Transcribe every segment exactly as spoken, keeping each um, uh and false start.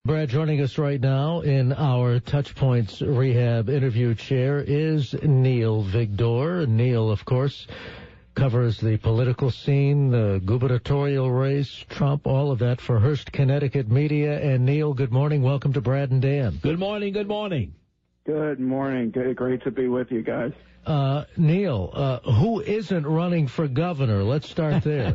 Brad, joining us right now in our Touchpoints Rehab interview chair is Neil Vigdor. Neil, of course, covers the political scene, the gubernatorial race, Trump, all of that for Hearst, Connecticut media. And Neil, good morning. Welcome to Brad and Dan. Good morning. Good morning. Good morning. Good, great to be with you guys. Uh, Neil, uh, who isn't running for governor? Let's start there.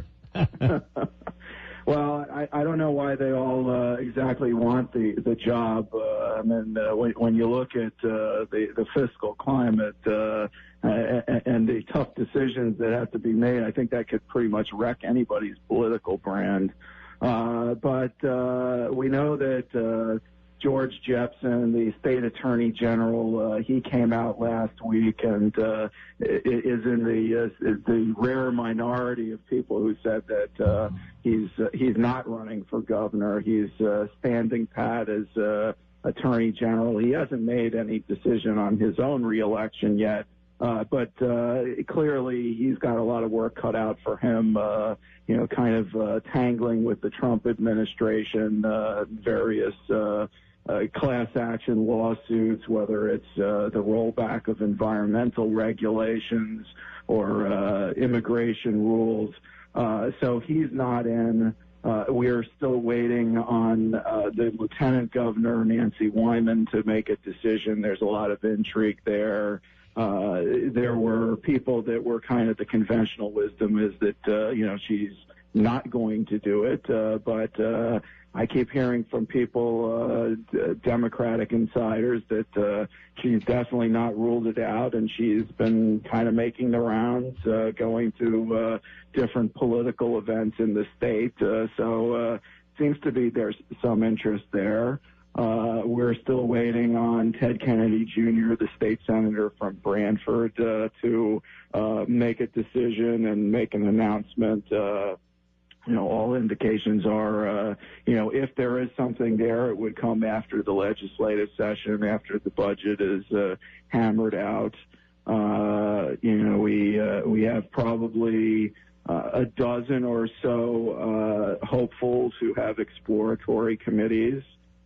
Well, I, I don't know why they all uh, exactly want the the job. Uh, I mean, uh, when, when you look at uh, the the fiscal climate uh, and, and the tough decisions that have to be made, I think that could pretty much wreck anybody's political brand. Uh, but uh, we know that uh, George Jepsen, the state attorney general, uh, he came out last week and uh, is in the uh, the rare minority of people who said that uh, he's uh, he's not running for governor. He's uh, standing pat as uh, attorney general. He hasn't made any decision on his own reelection yet, uh, but uh, clearly he's got a lot of work cut out for him. Uh, you know, kind of uh, tangling with the Trump administration, uh, various. Uh, Uh, class action lawsuits, whether it's uh, the rollback of environmental regulations or uh, immigration rules. Uh, so he's not in. Uh, we are still waiting on uh, the lieutenant governor, Nancy Wyman, to make a decision. There's a lot of intrigue there. Uh, there were people that were kind of the conventional wisdom is that, uh, you know, she's not going to do it, uh, but uh, I keep hearing from people, uh, d- Democratic insiders, that uh, she's definitely not ruled it out, and she's been kind of making the rounds, uh, going to uh, different political events in the state. Uh, so uh, seems to be there's some interest there. Uh, we're still waiting on Ted Kennedy Junior, the state senator from Branford, uh, to uh, make a decision and make an announcement. Uh, You know, all indications are, uh, you know, if there is something there, it would come after the legislative session, after the budget is uh, hammered out. Uh, you know, we uh, we have probably uh, a dozen or so uh, hopefuls who have exploratory committees.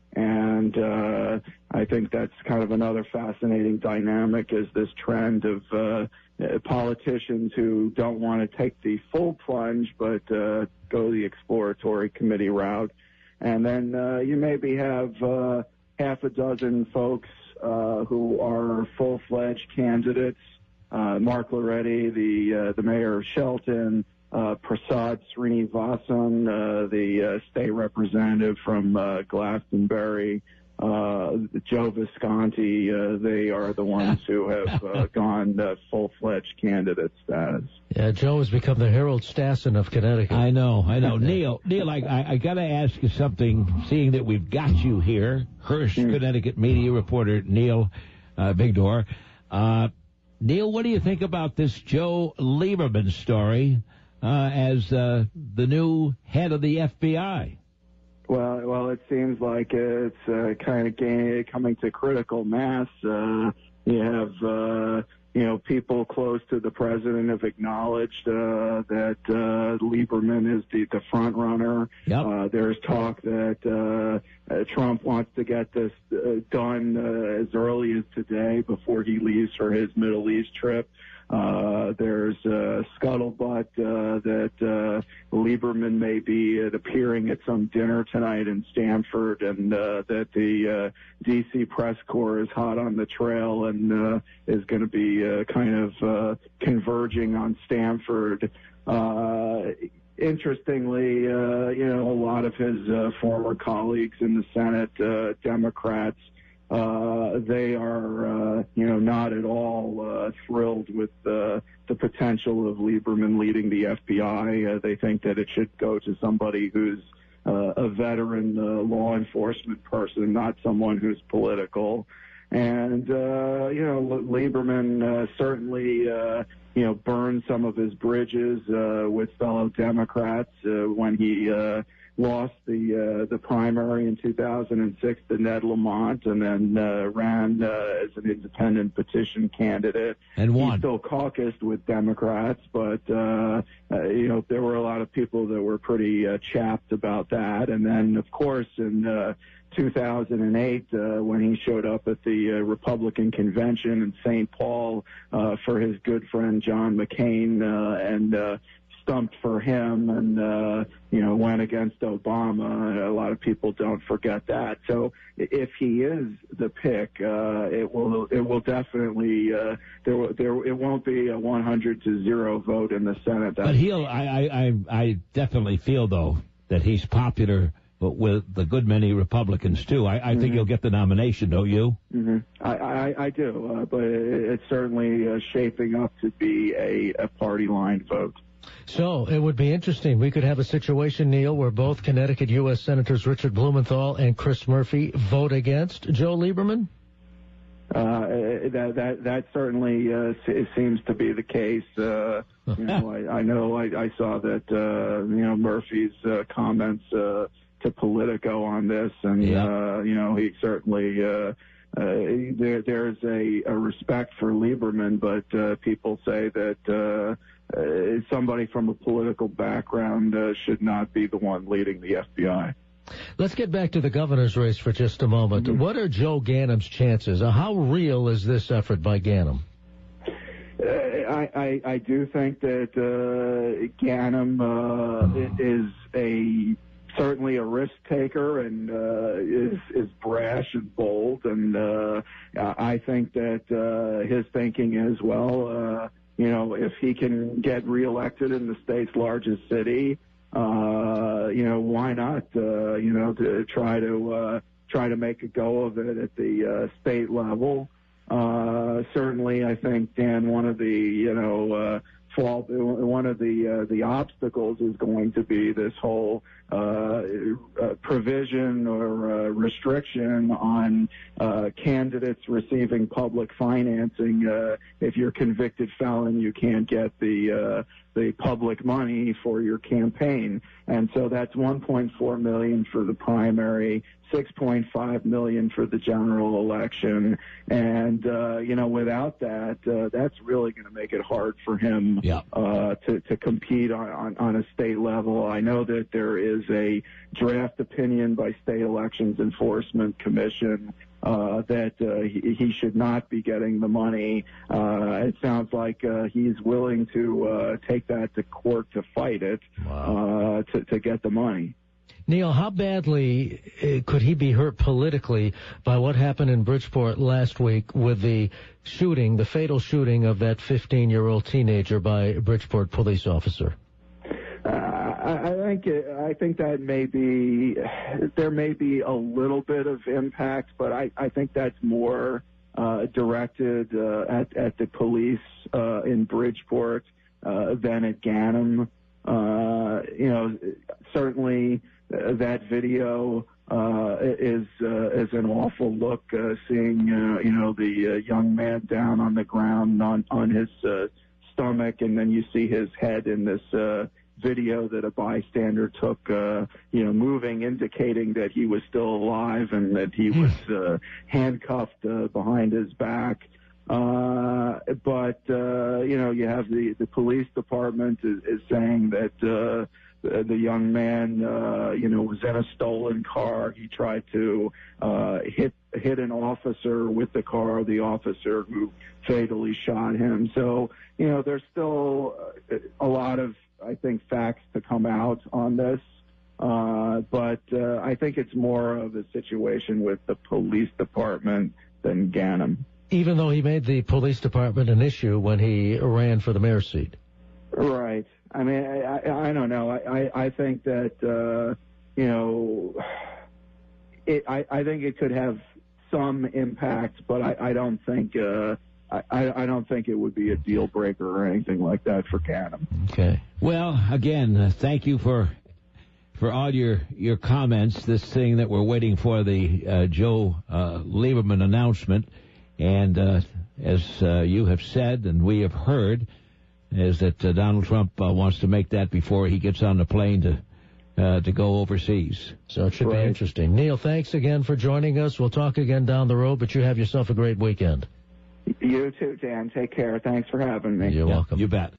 And uh, I think that's kind of another fascinating dynamic is this trend of uh, politicians who don't want to take the full plunge but uh, go the exploratory committee route. And then uh, you maybe have uh, half a dozen folks uh, who are full-fledged candidates. Uh, Mark Loretti, the, uh, the mayor of Shelton, Uh, Prasad Srinivasan, uh, the uh, state representative from uh, Glastonbury, uh, Joe Visconti, uh, they are the ones who have uh, gone uh, full-fledged candidate status. Yeah, Joe has become the Harold Stassen of Connecticut. I know, I know. Neil, Neil, I, I, I got to ask you something, seeing that we've got you here, Hearst, mm. Connecticut media reporter Neil uh, Vigdor. Uh, Neil, what do you think about this Joe Lieberman story? Uh, as uh, the new head of the F B I? Well, well, it seems like it's uh, kind of gain, coming to critical mass. Uh, you have, uh, you know, people close to the president have acknowledged uh, that uh, Lieberman is the, the front runner. Yep. Uh, there's talk that uh, uh, Trump wants to get this uh, done uh, as early as today before he leaves for his Middle East trip. Uh, there's uh, scuttlebutt uh, that uh, Lieberman may be uh, appearing at some dinner tonight in Stamford, and uh, that the uh, D C press corps is hot on the trail and uh, is going to be uh, kind of uh, converging on Stamford. Uh, interestingly, uh, you know, a lot of his uh, former colleagues in the Senate, uh, Democrats, Uh, they are, uh, you know, not at all uh, thrilled with uh, the potential of Lieberman leading the F B I. Uh, they think that it should go to somebody who's uh, a veteran uh, law enforcement person, not someone who's political. And, uh, you know, Lieberman uh, certainly, uh, you know, burned some of his bridges uh, with fellow Democrats uh, when he uh, lost the uh, the primary in two thousand six to Ned Lamont, and then uh, ran uh, as an independent petition candidate. And won. He still caucused with Democrats, but uh, uh, you know there were a lot of people that were pretty uh, chapped about that. And then, of course, in uh, two thousand eight uh, when he showed up at the uh, Republican convention in Saint Paul uh, for his good friend John McCain uh, and uh, stumped for him and, uh, you know, went against Obama. A lot of people don't forget that. So if he is the pick, uh, it will it will definitely uh, there will, there it won't be a one hundred to zero vote in the Senate. That's but he'll I, I I I definitely feel though that he's popular. But with the good many Republicans, too. I, I mm-hmm. think he'll get the nomination, don't you? Mm-hmm. I, I, I do, uh, but it, it's certainly uh, shaping up to be a, a party line vote. So it would be interesting. We could have a situation, Neil, where both Connecticut U S Senators Richard Blumenthal and Chris Murphy vote against Joe Lieberman? Uh, that, that, that certainly uh, seems to be the case. Uh, you know, I, I know I, I saw that, uh, you know, Murphy's uh, comments uh, to Politico on this, and yeah. uh, you know he certainly uh, uh, there there's a, a respect for Lieberman, but uh, people say that uh, uh, somebody from a political background uh, should not be the one leading the F B I. Let's get back to the governor's race for just a moment. Mm-hmm. What are Joe Ganem's chances? How real is this effort by Ganem? Uh, I, I I do think that uh, Ganem uh, is a certainly a risk taker and uh, is is brash and bold, and uh, I think that uh, his thinking is, well, uh, you know, if he can get reelected in the state's largest city, uh, you know, why not, uh, you know, to try to uh, try to make a go of it at the uh, state level. Uh, certainly, I think, Dan, one of the, you know, uh, fault, one of the uh, the obstacles is going to be this whole uh, uh, provision or uh, restriction on uh, candidates receiving public financing. Uh, if you're a convicted felon, you can't get the uh, the public money for your campaign, and so that's one point four million dollars for the primary, six point five million dollars for the general election, and uh, you know, without that, uh, that's really going to make it hard for him yeah. uh, to to compete on, on on a state level. I know that there is a draft opinion by State Elections Enforcement Commission uh, that uh, he, he should not be getting the money. Uh, it sounds like uh, he's willing to uh, take that to court to fight it, wow. uh, to, to get the money. Neil, how badly uh, could he be hurt politically by what happened in Bridgeport last week with the shooting, the fatal shooting of that fifteen-year-old teenager by a Bridgeport police officer? Uh, I, I think I think that may be there may be a little bit of impact, but I, I think that's more uh, directed uh, at at the police uh, in Bridgeport uh, than at Ganem. Uh, you know, certainly uh, that video uh, is uh, is an awful look. Uh, seeing uh, you know the uh, young man down on the ground on on his uh, stomach, and then you see his head in this uh, video that a bystander took, uh, you know, moving, indicating that he was still alive and that he was uh, handcuffed uh, behind his back. Uh, but, uh, you know, you have the, the police department is, is saying that uh, the, the young man, uh, you know, was in a stolen car. He tried to uh, hit hit an officer with the car, the officer who fatally shot him. So, you know, there's still a lot of, I think, facts to come out on this. Uh, but uh, I think it's more of a situation with the police department than Ganem. Even though he made the police department an issue when he ran for the mayor's seat. Right. I mean, I, I, I don't know. I, I, I think that, uh, you know, it, I, I think it could have some impact, but I, I don't think uh, I, I don't think it would be a deal breaker or anything like that for Ganem. Okay. Well, again, uh, thank you for for all your, your comments. This thing that we're waiting for, the uh, Joe uh, Lieberman announcement. And uh, as uh, you have said and we have heard, is that uh, Donald Trump uh, wants to make that before he gets on the plane to uh, to go overseas. So it should right. be interesting. Neil, thanks again for joining us. We'll talk again down the road, but you have yourself a great weekend. You too, Dan. Take care. Thanks for having me. You're yeah, welcome. You bet.